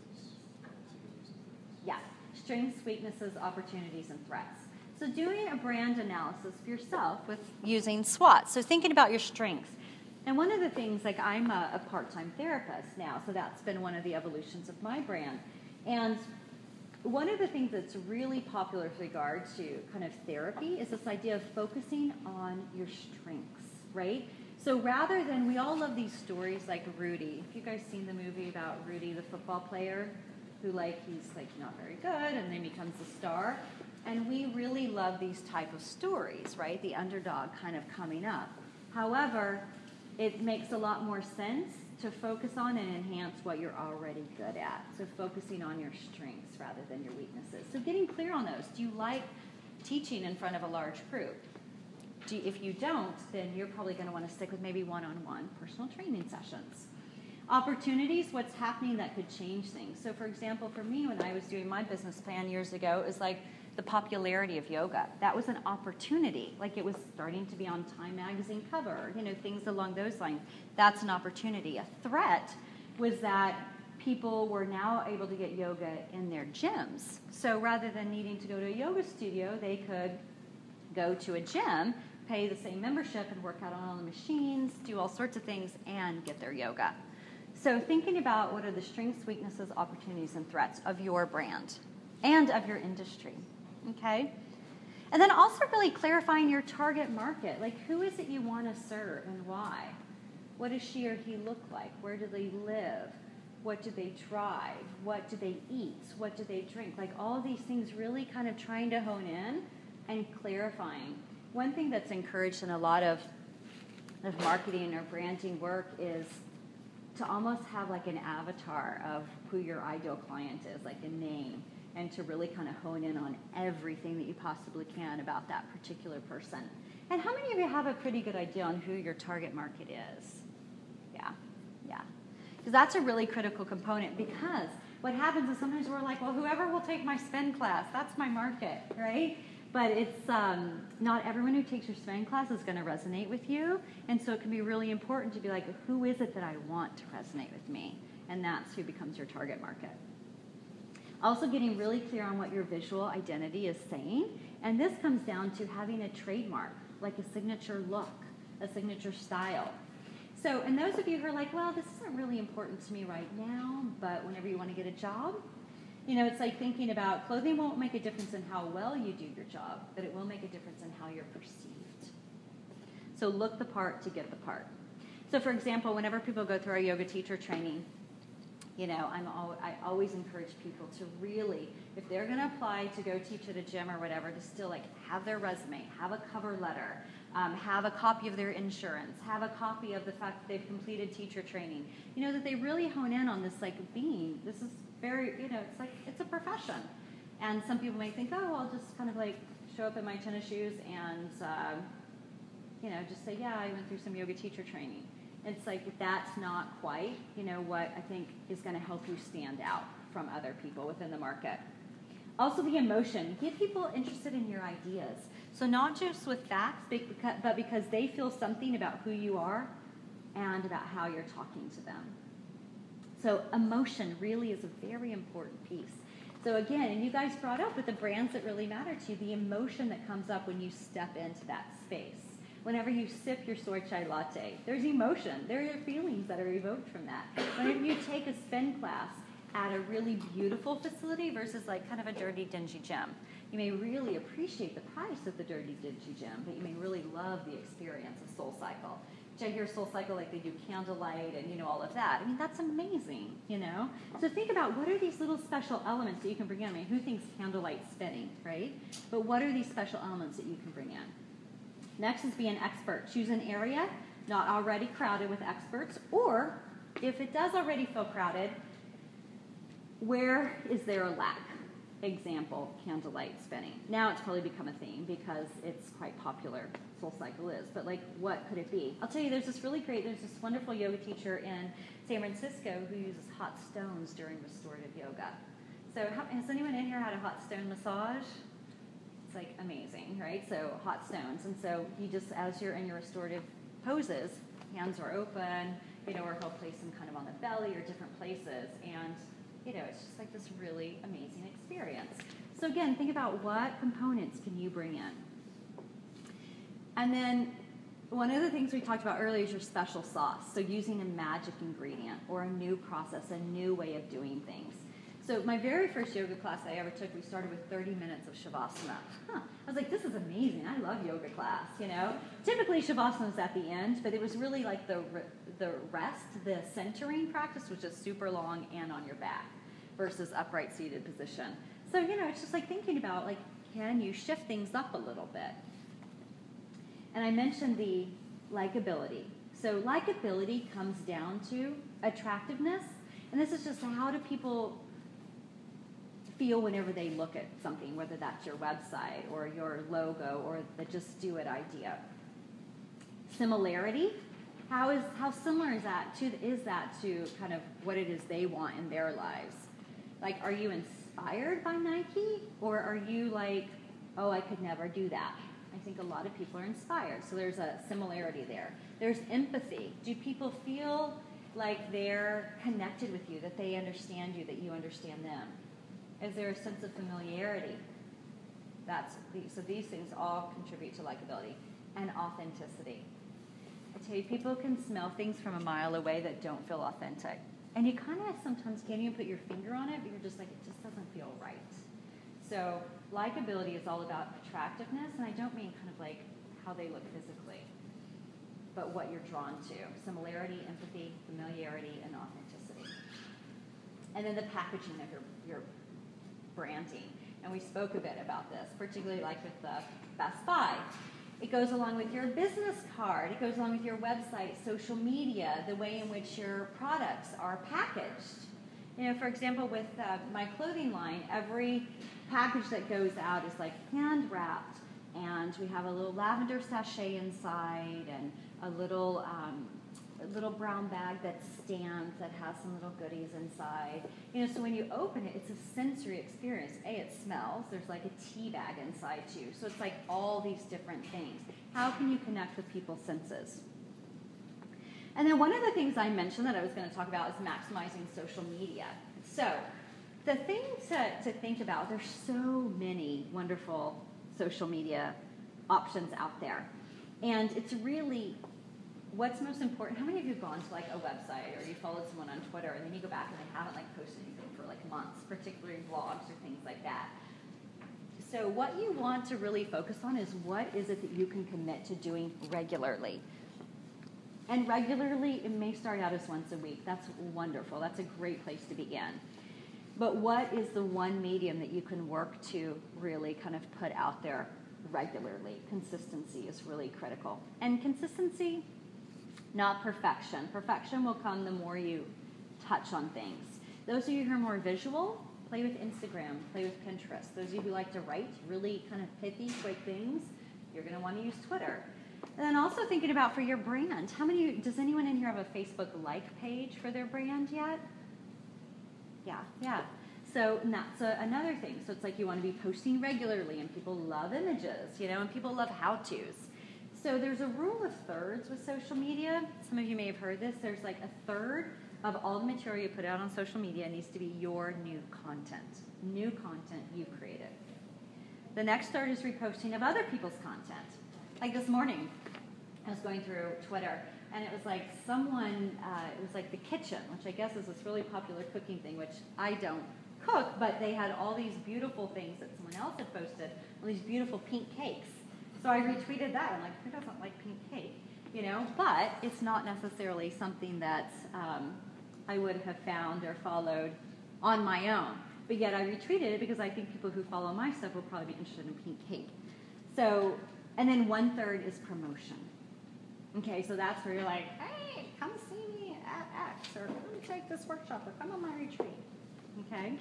Yeah, strengths, weaknesses, opportunities, and threats. So doing a brand analysis for yourself with using SWOT. So thinking about your strengths. And one of the things, like I'm a, a part-time therapist now, so that's been one of the evolutions of my brand. And one of the things that's really popular with regard to kind of therapy is this idea of focusing on your strengths, right? So rather than, we all love these stories like Rudy. Have you guys seen the movie about Rudy, the football player, who like, he's like not very good and then becomes a star? And we really love these type of stories, right? The underdog kind of coming up. However, it makes a lot more sense to focus on and enhance what you're already good at. So focusing on your strengths rather than your weaknesses. So getting clear on those. Do you like teaching in front of a large group? Do you, if you don't, then you're probably going to want to stick with maybe one-on-one personal training sessions. Opportunities, what's happening that could change things. So for example, for me, when I was doing my business plan years ago, it was like the popularity of yoga. That was an opportunity. Like it was starting to be on Time magazine cover, you know, things along those lines. That's an opportunity. A threat was that people were now able to get yoga in their gyms. So rather than needing to go to a yoga studio, they could go to a gym, pay the same membership and work out on all the machines, do all sorts of things, and get their yoga. So thinking about what are the strengths, weaknesses, opportunities, and threats of your brand and of your industry. Okay? And then also really clarifying your target market. Like, who is it you want to serve and why? What does she or he look like? Where do they live? What do they drive? What do they eat? What do they drink? Like, all of these things really kind of trying to hone in and clarifying. One thing that's encouraged in a lot of, of marketing or branding work is to almost have like an avatar of who your ideal client is, like a name, and to really kind of hone in on everything that you possibly can about that particular person. And how many of you have a pretty good idea on who your target market is? Yeah, yeah. Because that's a really critical component, because what happens is sometimes we're like, well, whoever will take my spin class, that's my market, right? But it's um, not everyone who takes your spin class is going to resonate with you. And so it can be really important to be like, who is it that I want to resonate with me? And that's who becomes your target market. Also getting really clear on what your visual identity is saying. And this comes down to having a trademark, like a signature look, a signature style. So, and those of you who are like, well, this isn't really important to me right now, but whenever you want to get a job, you know, it's like thinking about clothing won't make a difference in how well you do your job, but it will make a difference in how you're perceived. So look the part to get the part. So for example, whenever people go through our yoga teacher training, you know, I'm al- I always encourage people to really, if they're going to apply to go teach at a gym or whatever, to still like have their resume, have a cover letter, um, have a copy of their insurance, have a copy of the fact that they've completed teacher training. You know, that they really hone in on this like being, this is very, you know, it's like, it's a profession. And some people may think, oh, I'll just kind of like show up in my tennis shoes and, uh, you know, just say, yeah, I went through some yoga teacher training. It's like, that's not quite, you know, what I think is going to help you stand out from other people within the market. Also the emotion. Get people interested in your ideas. So not just with facts, but because they feel something about who you are and about how you're talking to them. So emotion really is a very important piece. So again, and you guys brought up with the brands that really matter to you, the emotion that comes up when you step into that space. Whenever you sip your soy chai latte, there's emotion. There are feelings that are evoked from that. Whenever you take a spin class at a really beautiful facility versus like kind of a dirty, dingy gym, you may really appreciate the price of the dirty, dingy gym, but you may really love the experience of SoulCycle. I hear SoulCycle, like they do candlelight and, you know, all of that. I mean, that's amazing, you know? So think about what are these little special elements that you can bring in. I mean, who thinks candlelight spinning, right? But what are these special elements that you can bring in? Next is be an expert. Choose an area not already crowded with experts, or if it does already feel crowded, Where is there a lack? Example, candlelight spinning. Now it's probably become a theme because it's quite popular. SoulCycle is. But like, what could it be? I'll tell you, there's this really great, there's this wonderful yoga teacher in San Francisco who uses hot stones during restorative yoga. So how, has anyone in here had a hot stone massage? It's like amazing, right? So hot stones. And so you just, as you're in your restorative poses, hands are open, you know, or he'll place them kind of on the belly or different places. And, you know, it's just like this really amazing experience. So again, think about what components can you bring in. And then one of the things we talked about earlier is your special sauce. So using a magic ingredient or a new process, a new way of doing things. So my very first yoga class I ever took, we started with thirty minutes of Shavasana. Huh. I was like, this is amazing. I love yoga class, you know. Typically Shavasana is at the end, but it was really like the the rest, the centering practice was just super long and on your back versus upright seated position. So, you know, it's just like thinking about, like, can you shift things up a little bit? And I mentioned the likability. So likability comes down to attractiveness. And this is just how do people feel whenever they look at something, whether that's your website or your logo or the Just Do It idea. Similarity. How is how similar is that to is that to kind of what it is they want in their lives? Like, are you inspired by Nike, or are you like, oh, I could never do that? I think a lot of people are inspired, so there's a similarity there. There's empathy. Do people feel like they're connected with you, that they understand you, that you understand them? Is there a sense of familiarity? That's so these things all contribute to likability. And authenticity. I tell you, people can smell things from a mile away that don't feel authentic. And you kind of sometimes can't even put your finger on it, but you're just like, it just doesn't feel right. So likability is all about attractiveness, and I don't mean kind of like how they look physically, but what you're drawn to. Similarity, empathy, familiarity, and authenticity. And then the packaging of your, your branding. And we spoke a bit about this, particularly like with the Best Buy. It goes along with your business card. It goes along with your website, social media, the way in which your products are packaged. You know, for example, with uh, my clothing line, every package that goes out is like hand wrapped, and we have a little lavender sachet inside, and a little um, a little brown bag that stands that has some little goodies inside. You know, so when you open it, it's a sensory experience. A, it smells. There's like a tea bag inside too. So it's like all these different things. How can you connect with people's senses? And then one of the things I mentioned that I was going to talk about is maximizing social media. So the thing to, to think about, there's so many wonderful social media options out there. And it's really, what's most important, how many of you have gone to like a website or you followed someone on Twitter and then you go back and they haven't like posted anything for like months, particularly blogs or things like that? So what you want to really focus on is what is it that you can commit to doing regularly. And regularly, it may start out as once a week. That's wonderful. That's a great place to begin. But what is the one medium that you can work to really kind of put out there regularly? Consistency is really critical. And consistency, not perfection. Perfection will come the more you touch on things. Those of you who are more visual, play with Instagram, play with Pinterest. Those of you who like to write really kind of pithy, quick things, you're going to want to use Twitter. And then also thinking about for your brand, how many, does anyone in here have a Facebook like page for their brand yet? Yeah, yeah. So and that's a, another thing. So it's like you want to be posting regularly, and people love images, you know, and people love how-tos. So there's a rule of thirds with social media. Some of you may have heard this. There's like a third of all the material you put out on social media needs to be your new content, new content you created. The next third is reposting of other people's content. Like this morning, I was going through Twitter, and it was like someone, uh, it was like The Kitchen, which I guess is this really popular cooking thing, which I don't cook, but they had all these beautiful things that someone else had posted, all these beautiful pink cakes. So I retweeted that. I'm like, who doesn't like pink cake? You know, but it's not necessarily something that um, I would have found or followed on my own. But yet I retweeted it because I think people who follow my stuff will probably be interested in pink cake. So, and then one third is promotion. Okay, so that's where you're like, hey, come see me at X, or come take this workshop, or come on my retreat. okay?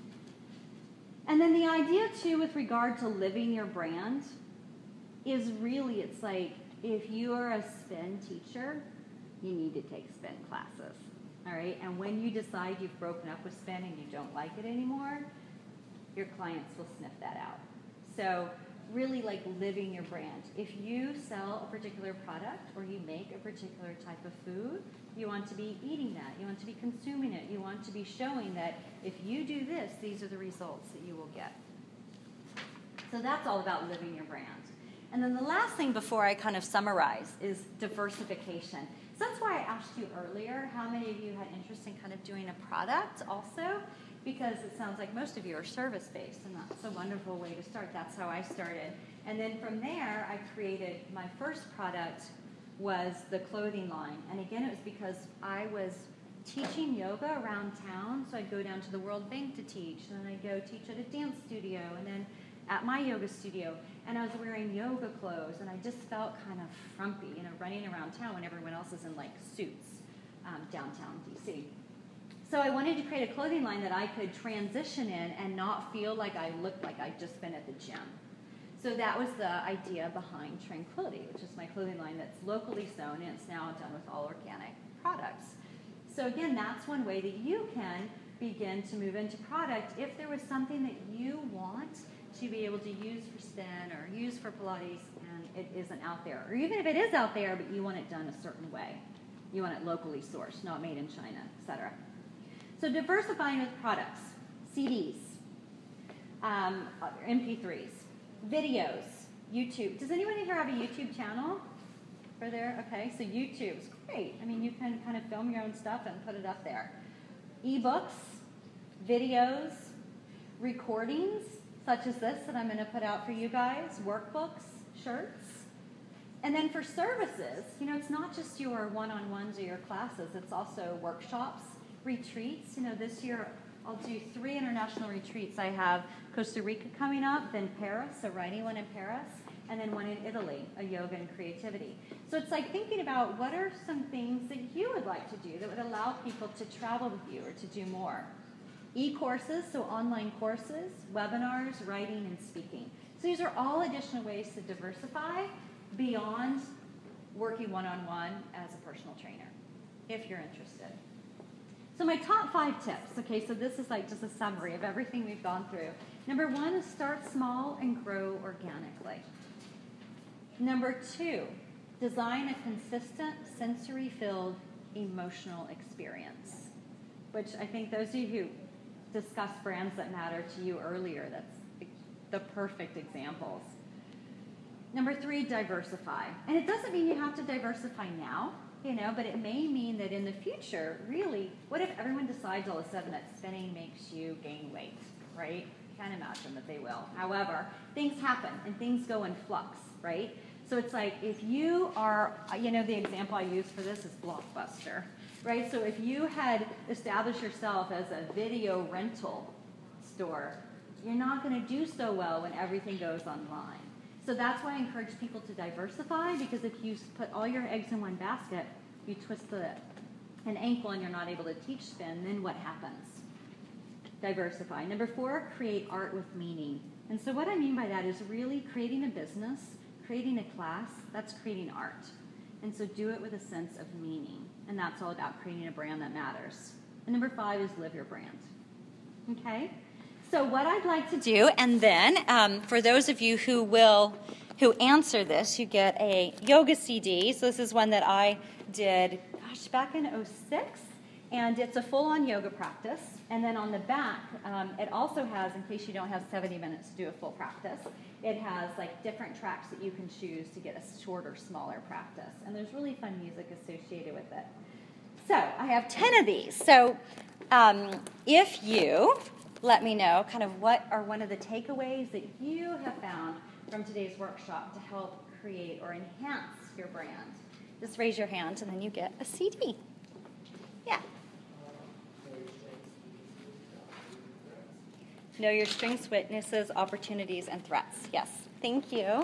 And then the idea, too, with regard to living your brand is really, it's like, if you're a spin teacher, you need to take spin classes, all right? And when you decide you've broken up with spin and you don't like it anymore, your clients will sniff that out. So really like living your brand. If you sell a particular product or you make a particular type of food, you want to be eating that. You want to be consuming it. You want to be showing that if you do this, these are the results that you will get. So that's all about living your brand. And then the last thing before I kind of summarize is diversification. So that's why I asked you earlier how many of you had interest in kind of doing a product also, because it sounds like most of you are service-based, and that's a wonderful way to start. That's how I started. And then from there, I created my first product was the clothing line. And again, it was because I was teaching yoga around town, so I'd go down to the World Bank to teach, and then I'd go teach at a dance studio, and then at my yoga studio, and I was wearing yoga clothes, and I just felt kind of frumpy, you know, running around town when everyone else is in, like, suits um, downtown D C. So I wanted to create a clothing line that I could transition in and not feel like I looked like I'd just been at the gym. So that was the idea behind Tranquility, which is my clothing line that's locally sewn, and it's now done with all organic products. So again, that's one way that you can begin to move into product if there was something that you want to be able to use for spin or use for Pilates and it isn't out there. Or even if it is out there, but you want it done a certain way. You want it locally sourced, not made in China, et cetera. So diversifying with products, C Ds, um, M P threes, videos, YouTube. Does anyone here have a YouTube channel? For there? Okay, so YouTube's great. I mean, you can kind of film your own stuff and put it up there. Ebooks, videos, recordings, such as this that I'm going to put out for you guys, workbooks, shirts. And then for services, you know, it's not just your one-on-ones or your classes, it's also workshops, retreats. You know, this year I'll do three international retreats. I have Costa Rica coming up, then Paris, a writing one in Paris, and then one in Italy, a yoga and creativity. So it's like thinking about what are some things that you would like to do that would allow people to travel with you or to do more. E-courses, so online courses, webinars, writing, and speaking. So these are all additional ways to diversify beyond working one-on-one as a personal trainer, if you're interested. So my top five tips, okay, so this is like just a summary of everything we've gone through. Number one is start small and grow organically. Number two, design a consistent, sensory-filled, emotional experience, which I think those of you who discussed brands that matter to you earlier, that's the perfect examples. Number three, diversify. And it doesn't mean you have to diversify now, you know, but it may mean that in the future, really, what if everyone decides all of a sudden that spinning makes you gain weight, right? Can't imagine that they will. However, things happen and things go in flux, right? So it's like if you are, you know, the example I use for this is Blockbuster, right? So if you had established yourself as a video rental store, you're not going to do so well when everything goes online. So that's why I encourage people to diversify, because if you put all your eggs in one basket, you twist the, an ankle and you're not able to teach spin, then what happens? Diversify. Number four, create art with meaning. And so what I mean by that is really creating a business, creating a class, that's creating art. And so do it with a sense of meaning. And that's all about creating a brand that matters. And number five is live your brand. Okay? So what I'd like to do, and then um, for those of you who will, who answer this, you get a yoga C D. So this is one that I did, gosh, back in oh six. And it's a full-on yoga practice. And then on the back, um, it also has, in case you don't have seventy minutes to do a full practice, it has like different tracks that you can choose to get a shorter, smaller practice. And there's really fun music associated with it. So I have ten of these. So um, if you let me know kind of what are one of the takeaways that you have found from today's workshop to help create or enhance your brand, just raise your hand and then you get a C D. Yeah. Know your strengths, weaknesses, opportunities, and threats. Yes. Thank you.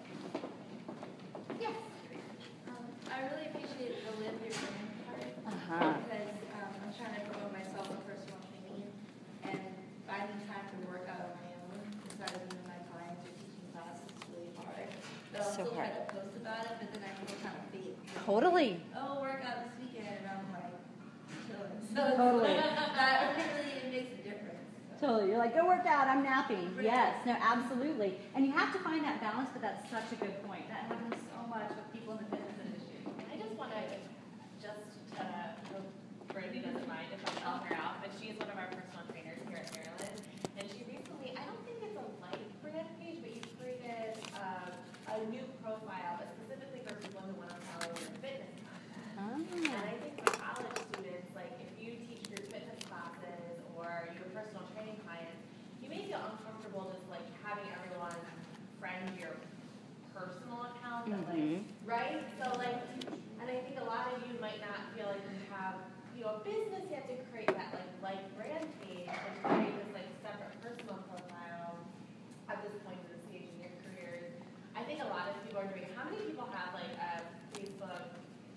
Yes. Um, I really appreciate the live your brand part. Uh-huh. Uh-huh. Because um, I'm trying to promote myself in personal training and finding time to work out on my own instead of even my clients or teaching classes is really hard. So I'll So still hard. try to post about it, but then I feel kind of fake. Totally. Oh, workout this weekend, and I'm like, chilling. So it's Totally. like, that really it makes a difference. So. Totally. You're like, go work out, I'm napping. Yes, no, absolutely. And you have to find that balance, but that's such a good point. That happens so much with people in the fitness industry. I just want to, just uh, hope Brandy doesn't mind if I call her out, but she is one of our personal trainers here at Maryland. And she recently, I don't think it's a light brand page, but you created um, a new profile, but specifically for people who want to follow your fitness content. And I think for college students, like if you teach group fitness classes or you have personal training clients, you may feel uncomfortable just like having everyone friend your personal account, but like, right? So like, and I think a lot of you might not feel like you have, you know, a business, you have to create that like like brand page and create this like separate personal profile at this point in the stage in your careers. I think a lot of people are doing, how many people have like a Facebook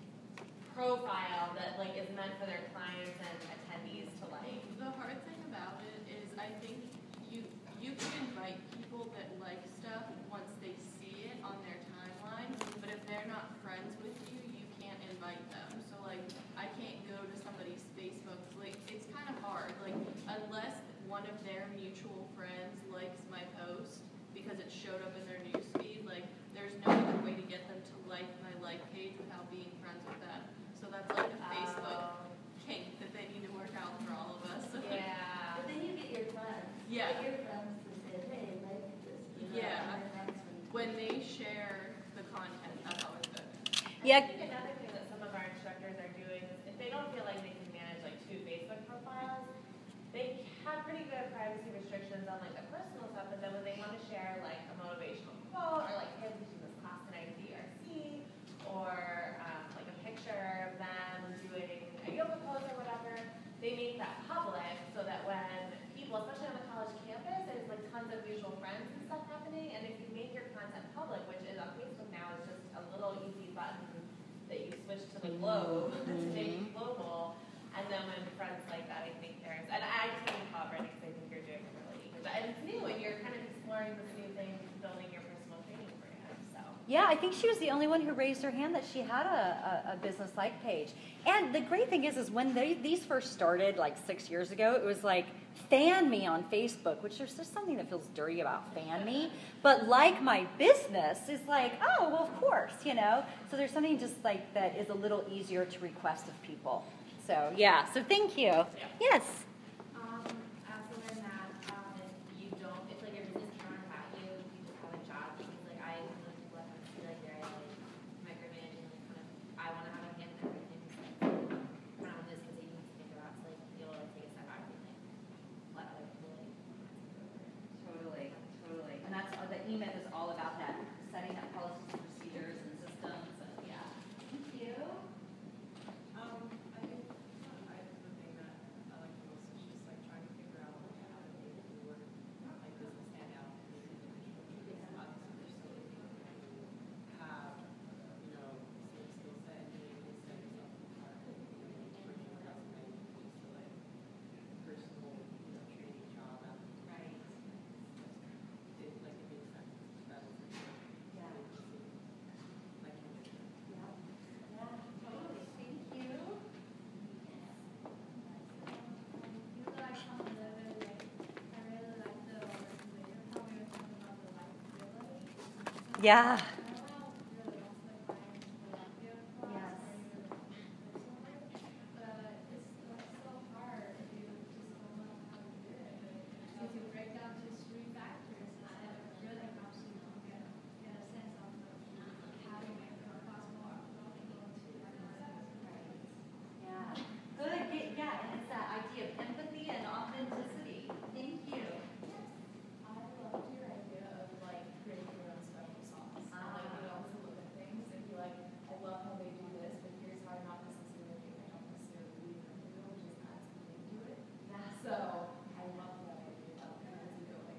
profile that like is meant for their clients and attendees to like? The hard thing about it is I think you you can invite people that like stuff once they see it on their timeline, but if they're not friends with you, you can't invite them. So like I can't go to somebody's Facebook, like it's kind of hard. Like unless one of their mutual friends likes my post because it showed up in their newsfeed, like there's no other way to get them to like my like page without being friends with them. So that's like a Facebook kink that they need to work out for all of us. Yeah. But then you get your friends. Yeah. Like your friends to say, hey, like this. You know, Yeah. and then that's when you- When they share the content, that's always good. Yeah. I think another thing that some of our instructors are doing is if they don't feel like they can manage like two Facebook profiles, they have pretty good privacy restrictions on like the personal stuff, but then when they want to share like a motivational quote or like, hey, I'm teaching this class tonight at D R C, or um, like a picture of them doing a yoga pose or whatever, they make that public so that when people, especially on the college campus, there's like tons of mutual friends and stuff happening, and if you make your content public, which is on Facebook now, is just a little easy button that you switch to the globe to make it global, and then when friends like that, I think there's, and I just want to call Brittany because I think you're doing it really good, and it's new, and you're kind of exploring this new thing, building your personal training brand, so. Yeah, I think she was the only one who raised her hand that she had a, a, a business-like page. And the great thing is, is when they, these first started, like six years ago, it was like, fan me on Facebook, which there's just something that feels dirty about fan me. But like my business is like, oh, well, of course, you know. So there's something just like that is a little easier to request of people. So, yeah, so thank you. Yes. Um, I also learned that um, if you don't, if like your business can't without you, you just have a job. Because like I know people that feel like they're like micromanaging, like kind of, I want to have a hand in everything. So like, kind of when this is you need to think about, so like be able to take a step back and like let other people like. Totally, totally. And that's, uh, the E M I P is all about that, setting up policies and procedures and systems, and yeah. Thank you. Um, I think I, the thing that I like the most is just like trying to figure out like how to make your like business stand out as an individual. Because obviously there's so many people who have, you know, same skill set and you can set yourself apart and you know, put your resume just to like personal, you know, training job out. Right. It like it makes sense. That was like, Yeah. like Yeah. Yeah, totally. Thank you. You guys come a little bit late. I really like the later how we were talking about the life village. Yeah. I don't know really most of my clients will like your class Yes. or you really want to personally, but it's like so hard if you just don't know how to do it. But if you break down to three factors, it really helps you know, get, get a sense of how to make your class more approachable to everyone. Yeah. Good. Get- Yeah, and it's that idea of empathy and authenticity. Thank you. I loved your idea of like creating your own special sauce. And, like, you know, to look at things and be like, I love how they do this, but here's how I'm not necessarily doing it. I don't necessarily believe in it, you know, just add something to it. Yeah. So I love that idea of kind of going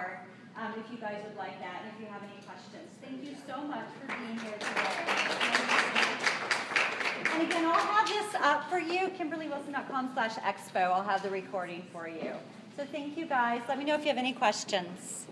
card um, if you guys would like that, and if you have any questions. Thank you so much for being here today. And again, I'll have this up for you, kimberly wilson dot com slash expo. I'll have the recording for you. So thank you guys. Let me know if you have any questions.